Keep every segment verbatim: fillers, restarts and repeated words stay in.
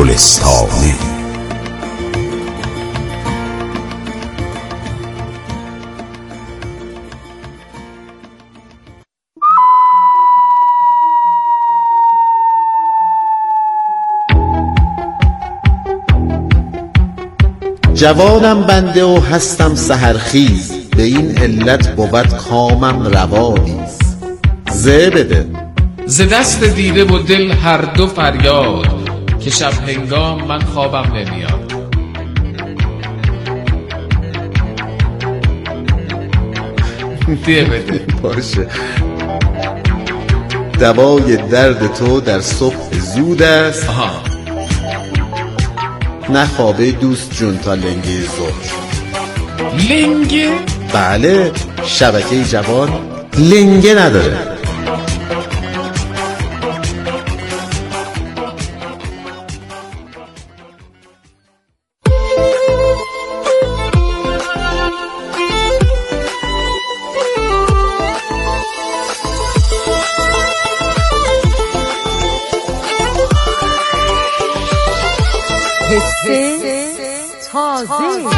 گلستانی. جوانم بنده و هستم سحرخیز، به این علت بود کامم روانیز. زه بده ز دست دیده و دل هر دو فریاد، که شب هنگام من خوابم نمیاد. دیه بده. باشه. دوای درد تو در صبح زود است. آها. نخوابه دوست جون تا لنگه ظهر. لنگه؟ بله، شبکه جوان لنگه نداره. حس تازه.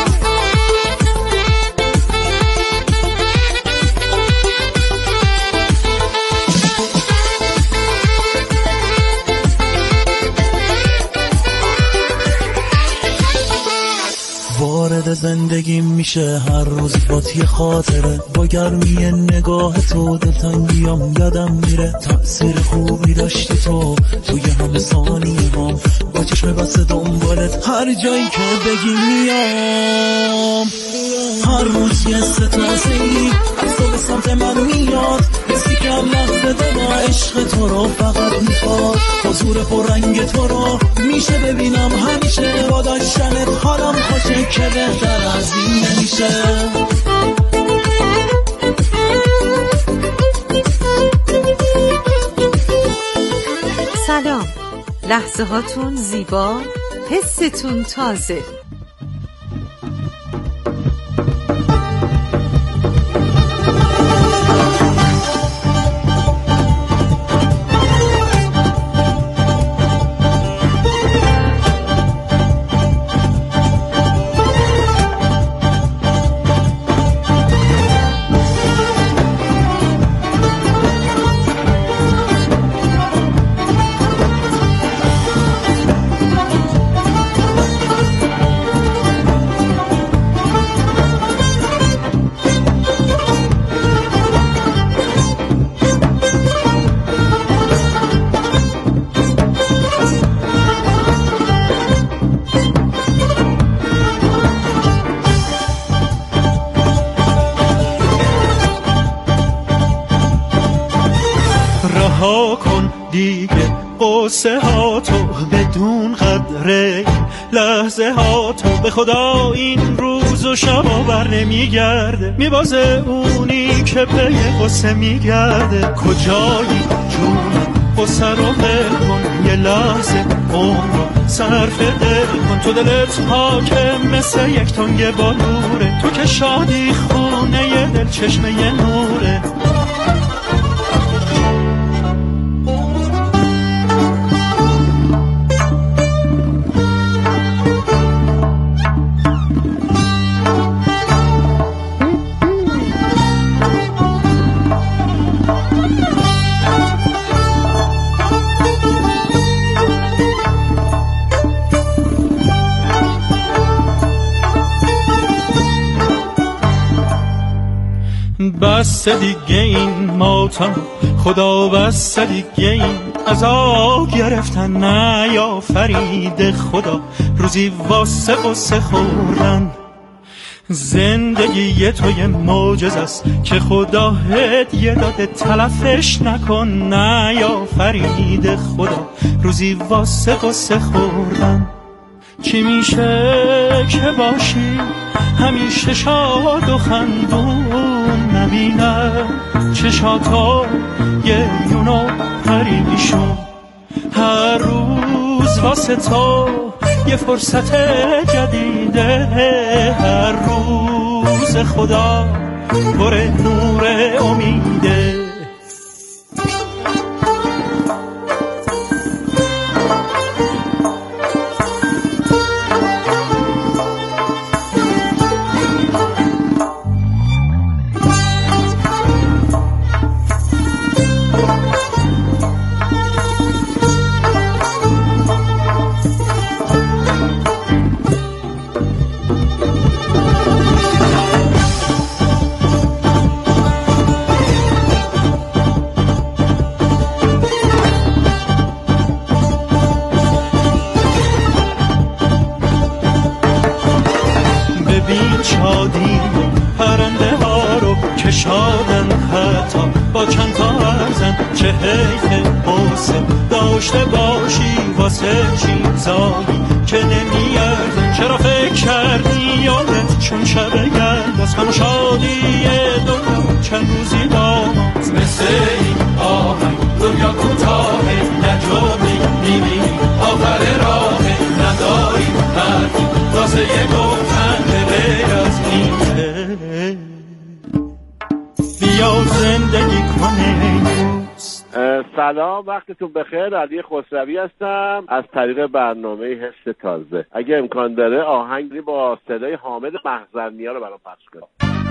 وارد زندگی میشه هر روز با یه خاطره، با گرمی نگاه تو دلتنگیام یادم میره. تأثیر خوبی داشتی تو توی همه ثانیه هم، با چشم بسته دنبالت هر جایی که بگی میام. هر روز یه ستازه‌ای از تو به سمت من میاد، حسی که هم لحظه دما عشق تو رو فقط میخواد. حضور پررنگ تو رو میشه ببینم همیشه، با داشتنت حالم خوشه که بهتر از این نمیشه. سلام، لحظه هاتون زیبا، حستون تازه. رها کن دیگه قصه ها تو، بدون قدر لحظه ها تو. به خدا این روز و شبا بر نمیگرده، میبازه اونی که پی قصه میگرده. کجایی جون قصه رو ول کن، یه لحظه عمر صرف دل کن. تو دلت حاکم مثل یک تنگ بالوره، تو که شادی خونه ی دل چشمه ی نوره. بس دیگه این ماتم خدا، بس دیگه این عذاب گرفتن نیافرید خدا. روزی واسه قصه خوردن، زندگی تو یه معجزه است که خدا هدیه داده، تلفش نکن نیافرید خدا. روزی واسه قصه خوردن. چی میشه که باشی همیشه شاد و خندون، نبینم چشاتا گریون و پریشون. هر روز واسه تو یه فرصت جدیده، هر روز خدا پر نور امیده. شادی پرنده ها رو کشادن حتی با چند تا ارزن چه حیف حسن داشته باشی واسه چیزایی که نمیارزن. چرا فکر کردی یادت چون شب گرد از غم و شادی دنیا چند روزی داماز مثل این آهنگ دنیا کوتاهه نجامی میبینی آخر راه نداری حرفی واسه یه گفتن به از این بیا زندگی کنه. سلام، وقتتون بخیر. علی خسروی هستم از طریق برنامه حس تازه. اگه امکان داره آهنگی با صدای حامد محضرنیا رو برام پخش کنید.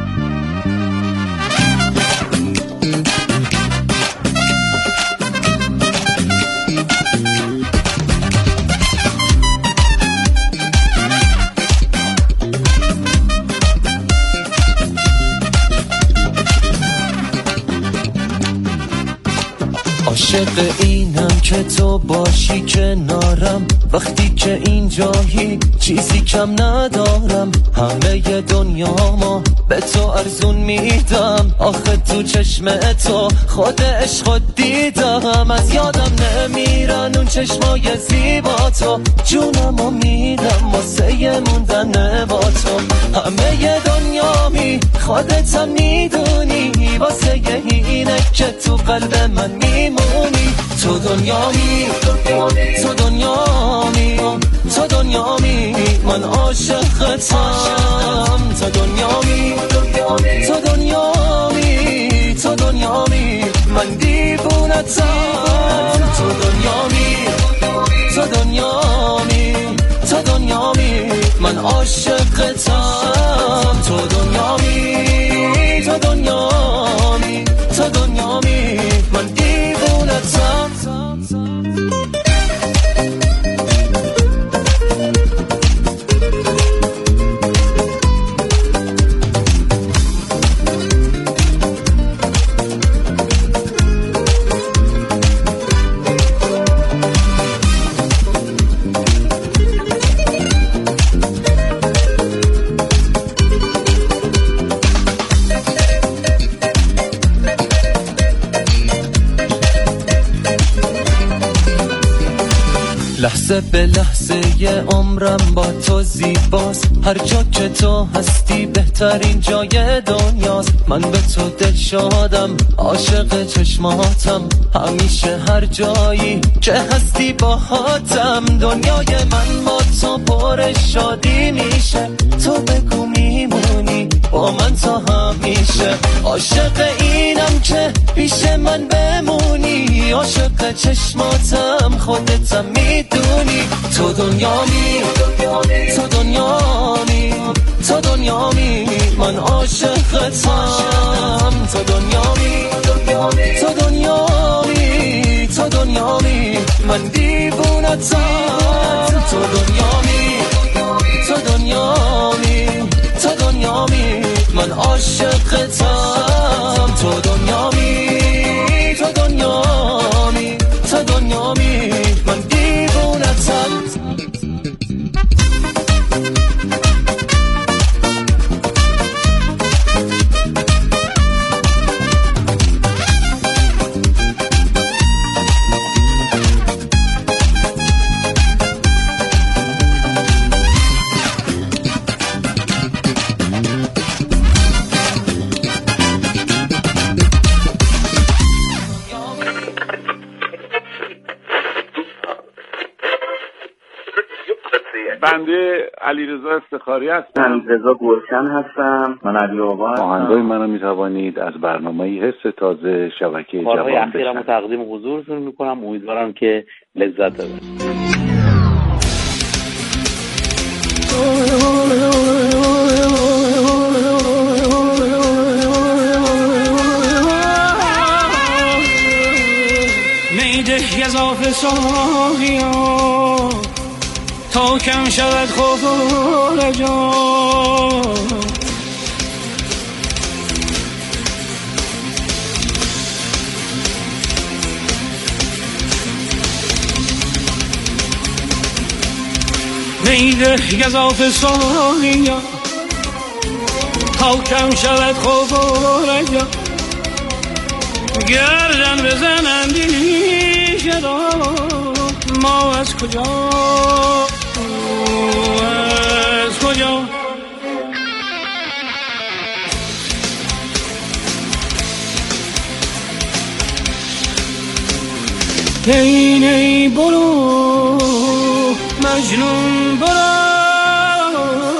عاشق اینم که تو باشی کنارم وقتی که اینجایی چیزی کم ندارم. همه دنیا ما به تو ارزون میدم آخه تو چشم تو خود عشق دیدم. از یادم نمیرن اون چشمای زیبا تو جونمو میدم واسه موندن با تو. همه دنیا می خودت میدونی واسه اینه که تو قلب من میمونی. تو دنیا می تو دنیا می تو دنیا می من عاشقتم. تو دنیا می تو دنیا می تو دنیا می من دیوونتم. تو دنیا می تو دنیا می تو دنیا می من عاشقتم. تو دنیا می تو دنیا می تو دنیا می من دیوونتم. لحظه به لحظه یه عمرم با تو زیباست. هر جا که تو هستی بهترین جای دنیاست. من به تو دل شادم عاشق چشماتم همیشه هر جایی که هستی باهاتم. دنیای من با تو پر شادی میشه. تو بگو میمونی با من تا همیشه. عاشق اینم که پیش من بمونی عاشق چشماتم خودتم میدونی. تو دنیا می تو دنیا می تو دنیا می من عاشقتم. تو دنیا می تو دنیا می تو دنیا می من دیوونتم. تو دنیا می تو دنیا می تو دنیا می من عاشقتم. تو دنیا می تو دنیا می تو دنیا می من دیوونتم. بنده علیرضا افتخاری هستم. من رضا گلشن هستم. من علی آقا هستم. آهنگای منو میتوانید از برنامه حس تازه شبکه جوان کارهای اخیرمو تقدیم حضورتون میکنم. امیدوارم که لذت ببرید. میده گزاف ساقیا تا کم شود خوف و رجا. میده گزاف ساقیا تا کم شود خوف و رجا گردن بزنندی شدا ما از کجا از کجا نی نی برو مجنون برو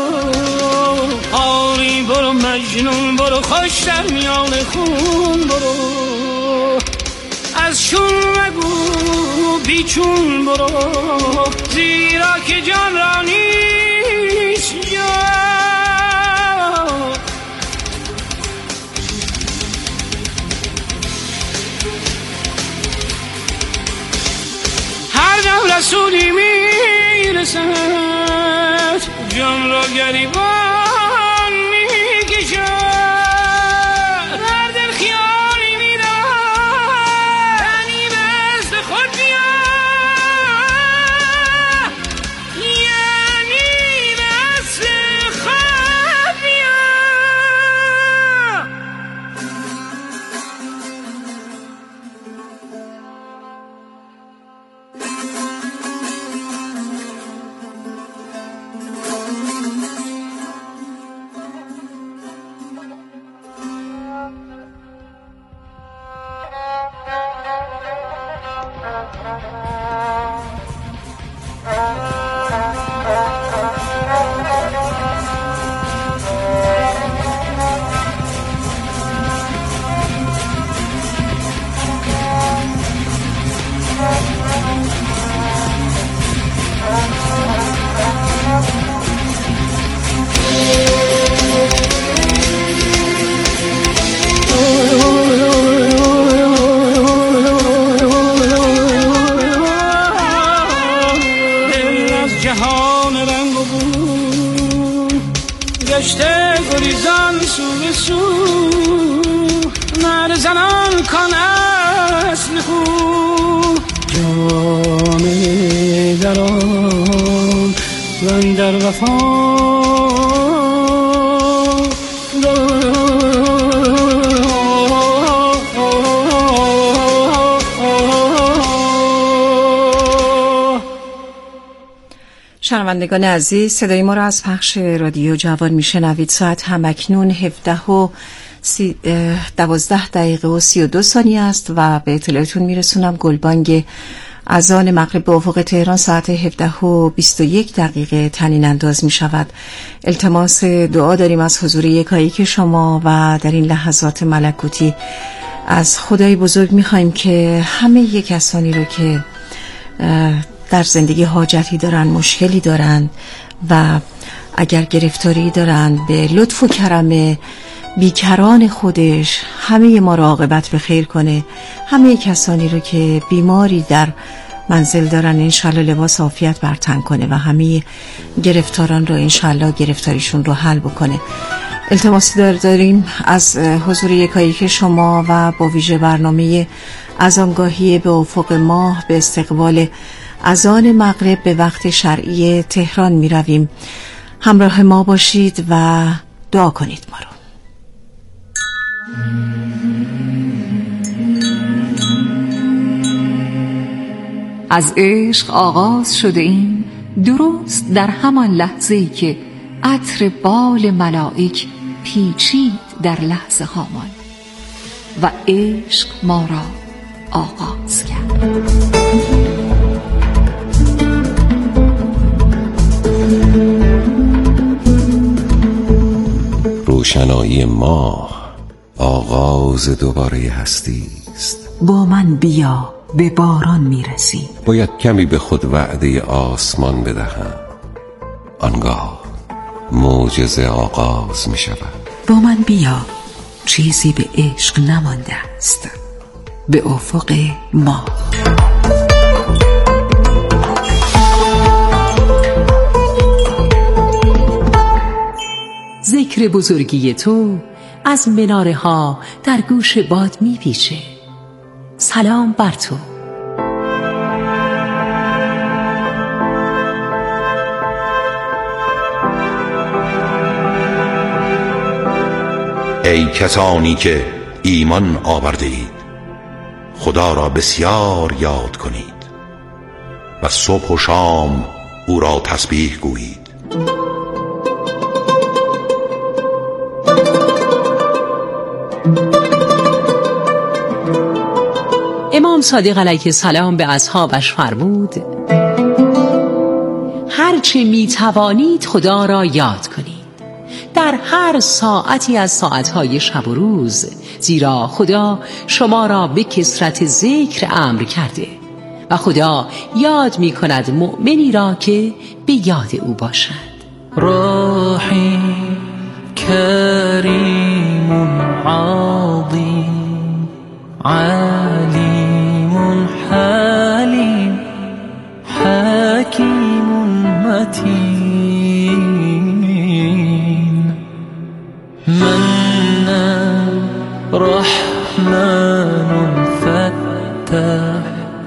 آری برو مجنون برو خوش در میان خون برو از شون مگو بیچون برو زیرا که جان را نیست جا هر دم رسولی میرسد جان را گریبان میکشد در دل خیالی میدارد تنی بست خود بیا یعنی بست خود بیا گشته گریزان سو به سو نر زنان کان اصل خو جام دران من در وفا شنوندگان عزیز، صدای ما را از پخش رادیو جوان میشنوید. ساعت همکنون هفده و دوازده دقیقه و سی و دو ثانیه است و به اطلاعتون میرسونم گلبانگ اذان مغرب به افق تهران ساعت هفده و بیست و یک دقیقه طنین انداز می شود. التماس دعا داریم از حضور یکایک شما و در این لحظات ملکوتی از خدای بزرگ می خواهیم که همه یک کسانی رو که در زندگی حاجتی دارن، مشکلی دارن و اگر گرفتاری دارن، به لطف و کرم بیکران خودش همه ما را عاقبت به خیر کنه. همه کسانی رو که بیماری در منزل دارن انشالله لباس عافیت بر تن کنه و همه گرفتاران رو انشالله گرفتاریشون رو حل بکنه. التماس داریم از حضور یکایک شما و با ویژه برنامه اذانگاهی به افق ماه به استقبال اذان مغرب به وقت شرعی تهران می رویم. همراه ما باشید و دعا کنید ما رو. از عشق آغاز شده ایم درست در همان لحظه‌ای که عطر بال ملائک پیچید در لحظه هامان و عشق ما را آغاز کرد. روشنایی ماه آغاز دوباره هستی است. با من بیا به باران میرسی. باید کمی به خود وعده آسمان بدهم، آنگاه معجزه آغاز می شود. با من بیا چیزی به عشق نمانده است. به افق ما ذکر بزرگی تو از مناره ها در گوش باد می پیچه. سلام بر تو. ای کسانی که ایمان آورده اید، خدا را بسیار یاد کنید و صبح و شام او را تسبیح گویید. امام صادق علیه السلام به اصحابش فرمود: هرچه می توانید خدا را یاد کنید در هر ساعتی از ساعتهای شب و روز، زیرا خدا شما را به کثرت ذکر امر کرده و خدا یاد می کند مؤمنی را که به یاد او باشد. رحیم کریم عظیم علیم حلیم حکیم متین من رحمن فتح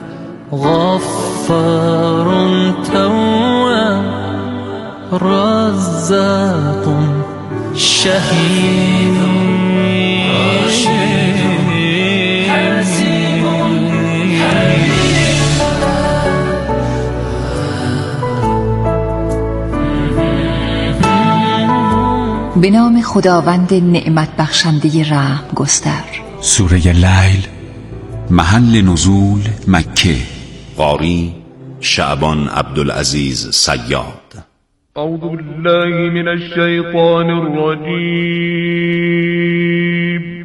غفار تواب رزاق شهید به نام خداوند نعمت بخشنده رحم گستر. سوره لیل. محل نزول مکه. قاری شعبان عبدالعزیز صیاد. اعوذ بالله من الشیطان الرجیم.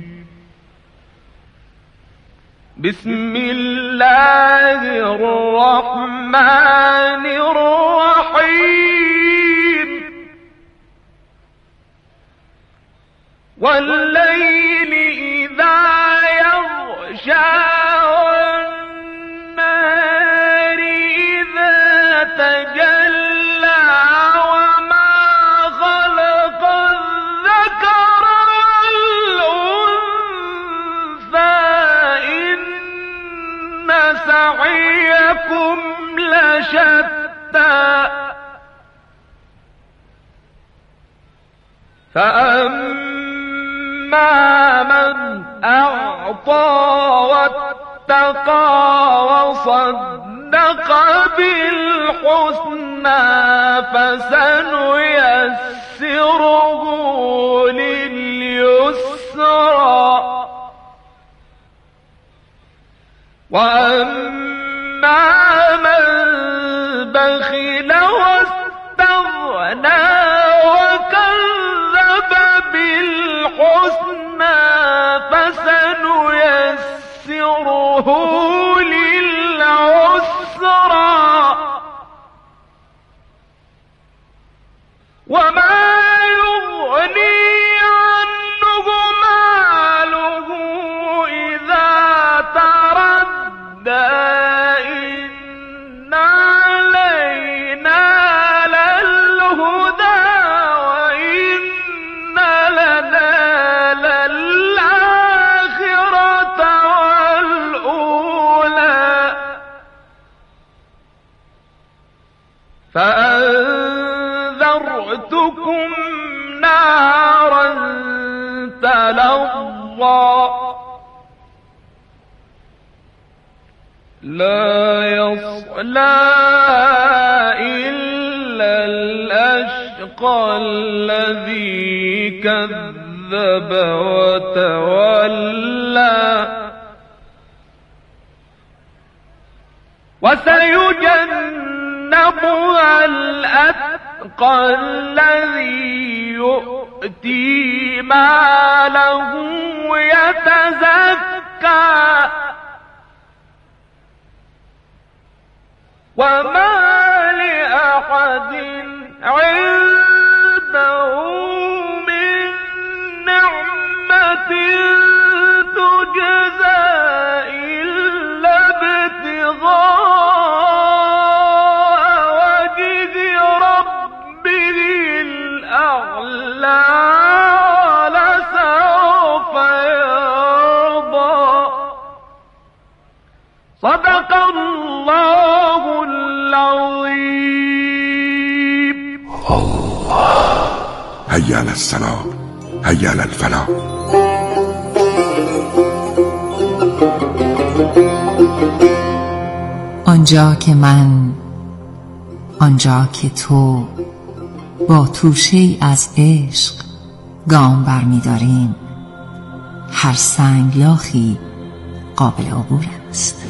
بسم الله الرحمن الرحیم. واللیل اذا یغشی والنهار اذا تجلی وما خلق الذکر والانثى ان سعیکم لشتی فأما من أعطى واتقى وصدق بالحسنى فسنيسره لليسرى وأما من بخل واستغنى وكذب بالحسنى فسنيسره للعسرى وما يغني عنه ماله إذا تردى إن علينا للهدى وإن لنا للآخرة والأولى فأنذرتكم نارا تلظى لا يصلى إلا الأشقى الذي كذب وتولى وسيجنبها الأتقى الذي يؤتي ماله يتزكى وما لأحد عنده من نعمة تجزى إلا ابتغاء وجه ربه الأعلى لسوف يرضى. صدق الله العظيم. الله. هيا على السلام، هيا على الفلاح. آنجا که من، آنجا که تو با توشه‌ای از عشق گام برمی داریم، هر سنگلاخی قابل عبور است.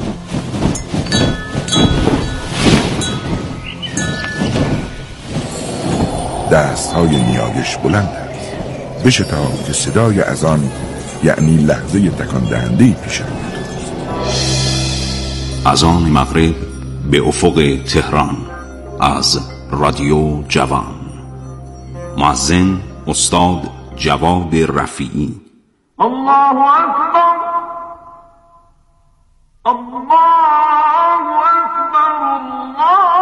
دستهای نیایش بلندند، بشتاب که صدای از آن یعنی لحظه تکان دهنده پیش رو. از آن مغرب به افق تهران از رادیو جوان. مؤذن استاد جواد رفیعی. الله اکبر، الله اکبر، الله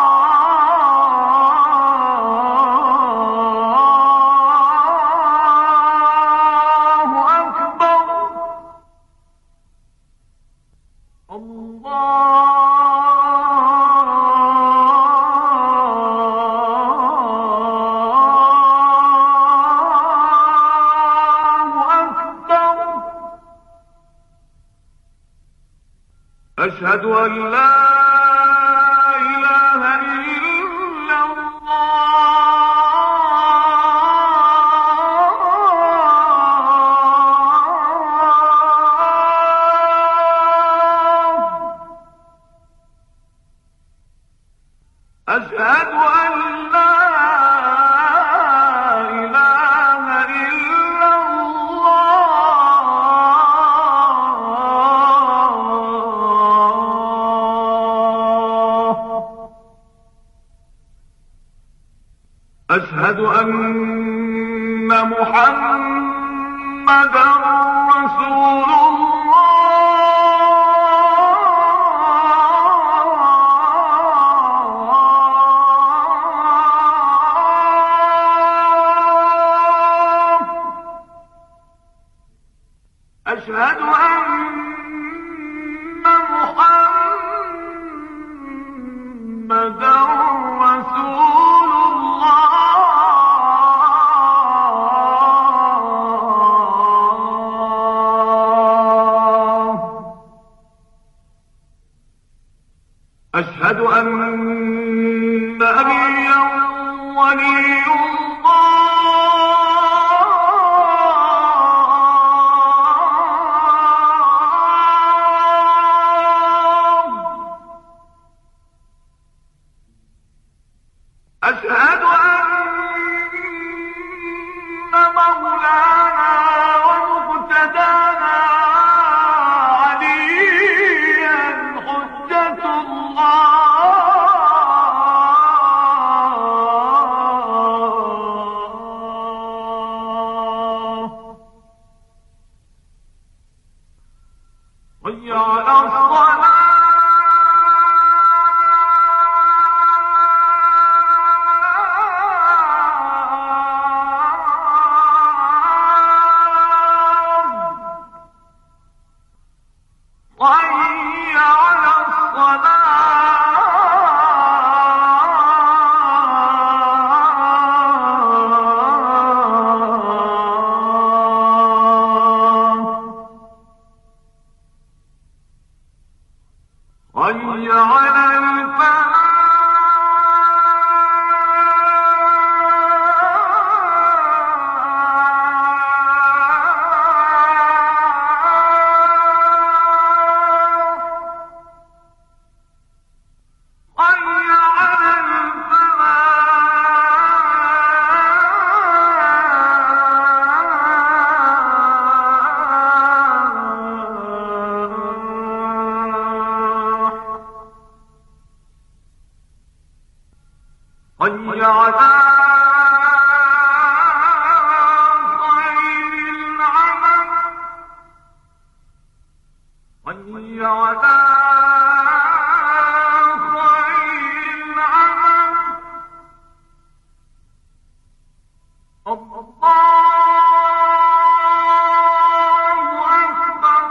أشهد أن لا إله إلا الله، أشهد أن لا إله إلا أشهد أن محمدا رسول الله، أشهد أن محمدا رسول أشهد أن أبيا ولي الله، أشهد أن مولانا ومقتدانا عليا حجة الله. حي على الصلاة، حي على الصلاة، حي على الفلاح. حي على خير العمل، حي على خير العمل. الله أكبر،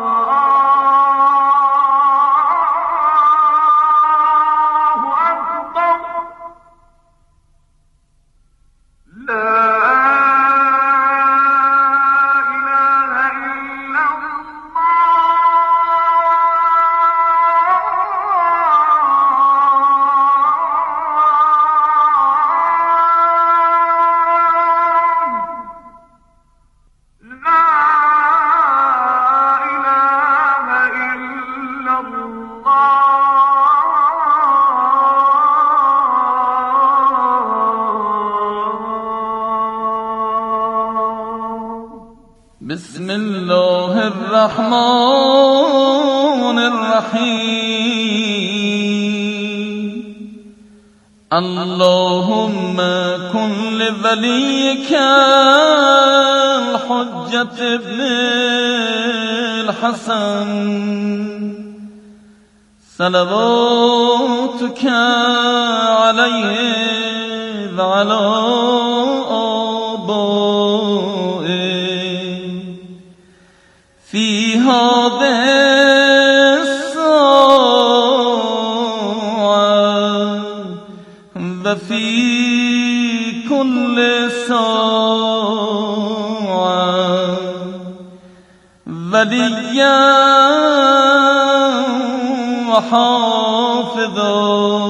الله أكبر. بسم الله الرحمن الرحیم اللهم كن لوليك الحجة ابن الحسن صلواتك عليه وعلى آبائه في هذه الساعة وفي كل ساعة وليا وحافظا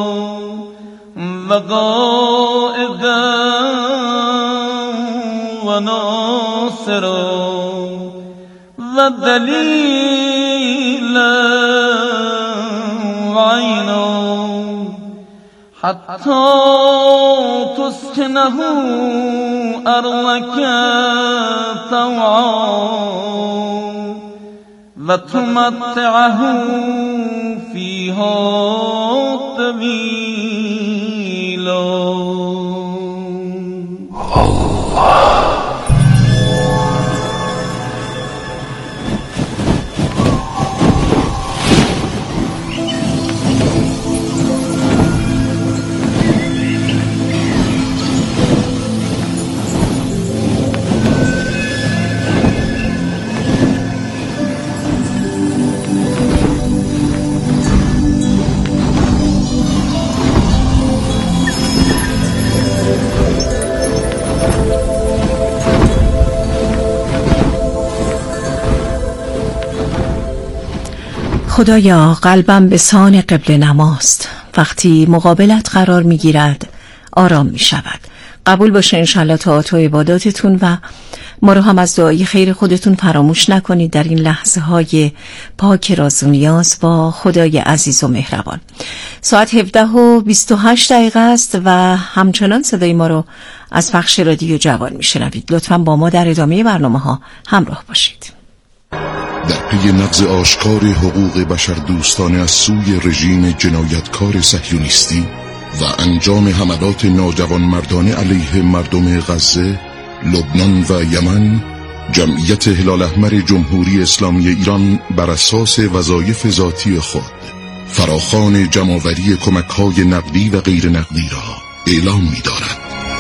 وقائدا وناصرا ودليلا وعينا حتى تسكنه أرضك طوعا وتمتعه فيها طويلا الله. خدایا قلبم به سان قبله نماست، وقتی مقابلت قرار می گیرد آرام می شود. قبول باشه انشالله طاعات و عباداتتون و ما رو هم از دعای خیر خودتون فراموش نکنید در این لحظه های پاک راز و نیاز با خدای عزیز و مهربان. ساعت هفده و بیست و هشت دقیقه است و همچنان صدای ما رو از پخش رادیو جوان می شنوید. لطفاً با ما در ادامه برنامه ها همراه باشید. در پی نقض آشکار حقوق بشر دوستانه از سوی رژیم جنایتکار صهیونیستی و انجام حملات ناجوانمردانه علیه مردم غزه، لبنان و یمن، جمعیت هلال احمر جمهوری اسلامی ایران بر اساس وظایف ذاتی خود فراخوان جمع‌آوری کمک‌های نقدی و غیر نقدی را اعلام می‌دارد.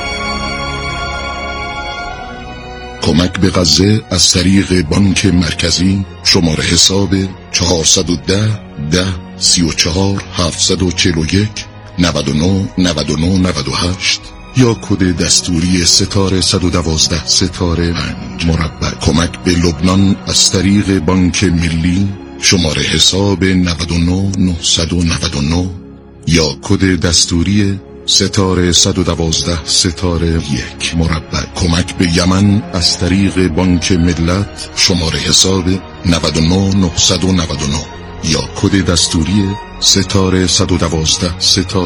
کمک به غزه از طریق بانک مرکزی شماره حساب چهارصد و ده ده سی و چهار هفتصد و چهل و یک نود و نه نود و نه نود و هشت یا کد دستوری ستاره صد و دوازده ستاره پنج مربع. کمک به لبنان از طریق بانک ملی شماره حساب نود و نه نهصد و نود و نه یا کد دستوری ستاره صد و دوازده ستاره یک مربع. کمک به یمن از طریق بانک ملت شماره حساب نود و نه نهصد و نود و نه یا کد دستوری ستاره صد و دوازده ستاره